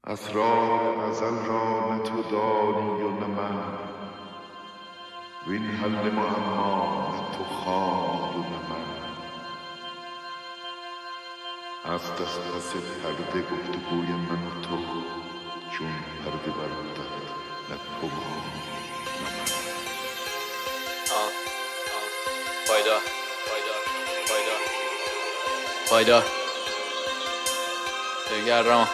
اسرار ازل را نه تو دانی و نه من، وین حل معما نه تو خوانی و نه من. است از پس پرده گفتگوی من و تو، چون پرده برافتد نه تو خوانی نه من. پایدار بگرم.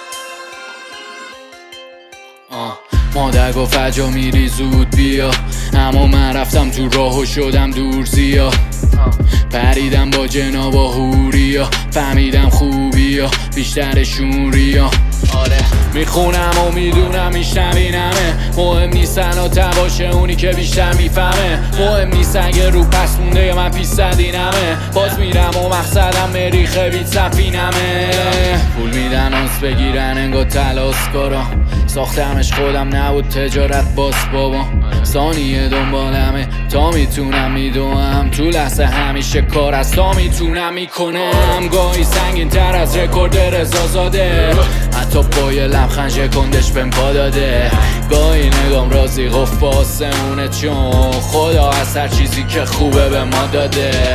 مادر گفت عجا میری زود بیا، اما من رفتم تو راه و شدم دور زیا. پریدم با جناب و هوریا، فهمیدم خوبیا بیشترشون ریا. آره میخونم و میدونم میشنوینمه، مهم نیست تنها تباشه اونی که بیشتر میفهمه. مهم نیست اگه رو پس مونده یا من پیش زدینمه، باز میرم و مقصدم مریخه بیت سفینمه. پول میدن آنس بگیرن انگار تلاس کارا، ساختمش خودم نبود تجارت باز بابا. ثانیه دنبالمه تا میتونم میدونم، تو لحظه همیشه کار از تا میتونم میکنم. گاهی سنگین تر از رکورد رضازاده، حتی با یه لبخند شکندش بهم پا داده. گاهی نگام رازی قفل با آسمونه، چون خدا از هر چیزی که خوبه به ما داده.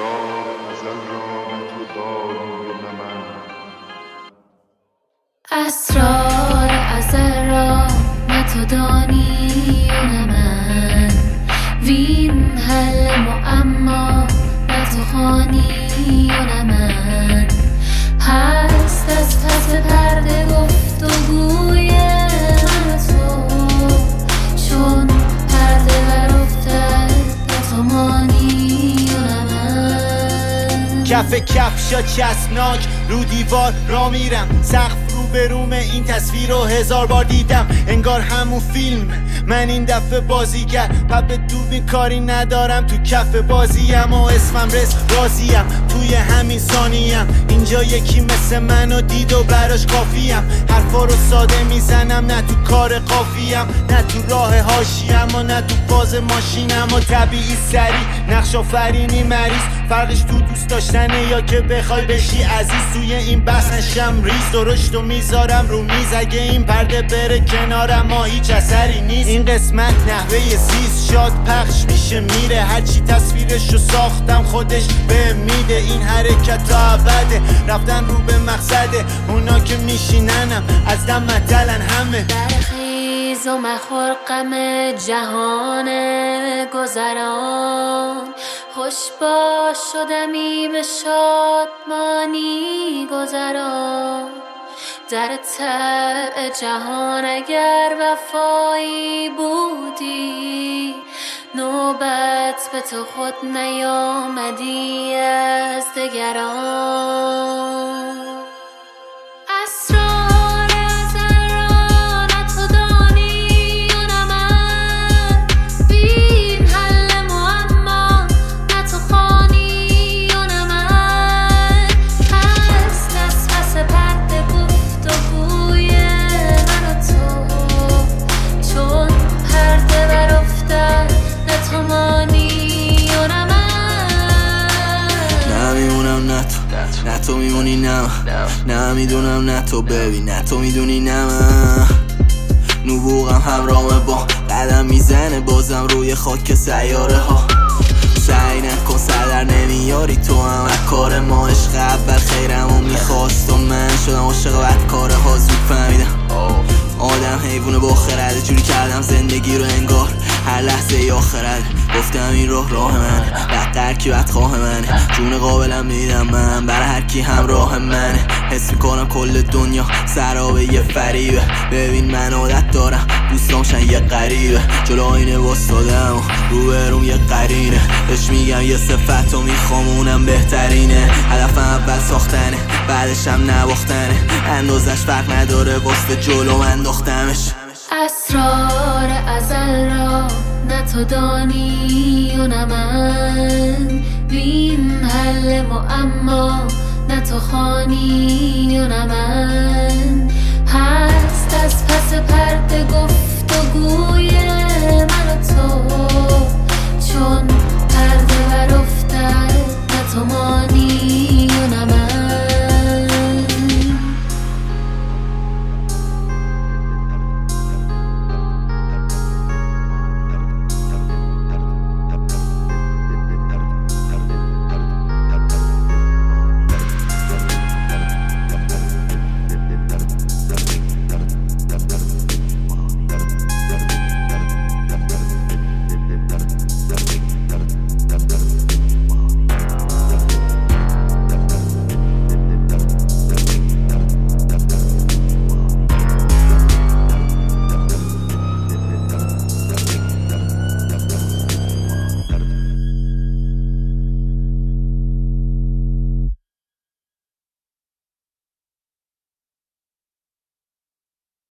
اسرار ازل را نه تو دانی و نه من، وین حل معما نه تو خوانی و نه من. هست از پس پرده گفتگوی من و تو، چون پرده برافتد نه تو مانی و نه من. کف کفشا چسبناک رو دیوار را میرم، سقف رو بروم این تصویر رو 1000 بار دیدم. انگار همون فیلم من این دفعه بازیگر، پپ دوبین کاری ندارم تو کف بازیم و اسمم رس راضیم. توی همین ثانیم اینجا یکی مثل منو دید و براش کافیم. حرفا رو ساده میزنم نه تو کار قافیم، نه تو راه حاشیم و نه تو فاز ماشینم. و طبیعی سری نقش آفرینی مریض، فرقش تو دوست داشتنه یا که بخوای بشی عزیز. توی این بحث نشم ریز، درشت و میذارم رو میز. اگه این پرده بره کنارم ما هیچ اثری نیست. این قسمت نحوه زیست، شاد پخش میشه میره، هرچی تصویرشو ساختم خودش به میده. این حرکت تا ابده رفتن رو به مقصده، اونا که میشیننم از دم مدلن همه. برخیز و مخور غم جهان گذران، خوش باش شدمی به شادمانی گذران. در طبع جهان اگر وفایی بودی، نوبت به تو خود نیامدی از دگران. اسرار ازل را نه تو دانی و نه من، وین حل معما نه تو خوانی و نه من. هست از پس پرده گفتگوی من و تو، چون پرده برافتد نه تو مانی و نه من. نمیمونم نه تو نه تو میمونی نه من، نمیدونم نه تو ببین نه تو میدونی نه من. نبوغم همراه با قدم میزنه بازم روی خاک سیاره ها. سعی نکن سردر نمیاری تو هم از کار ما. عشق اول خیرمو میخواست و من شدم عاشق بدکاره ها. زود فهمیدم آدم حیوونه با خرده، جوری کردم زندگی رو انگار هر لحظه ای آخرت. گفتم این راه منه، بدتر کی بدخواه منه. جون قابلم میدم من برای هر کی همراه منه. حس میکنم کل دنیا سرابه یه فریبه. ببین من عادت دارم دوستامشن یه غریبه، جلو آینه واسادم و روبروم یه قرینه. بهش میگم یه صفت و میخوام اونم بهترینه. هدفم اول ساختنه بعدشم نباختنه، اندازش فرق نداره واسه جلو انداختمش. اسرار ازل را نه تو دانی و نه من، وین حل معما نه تو خوانی و نه من.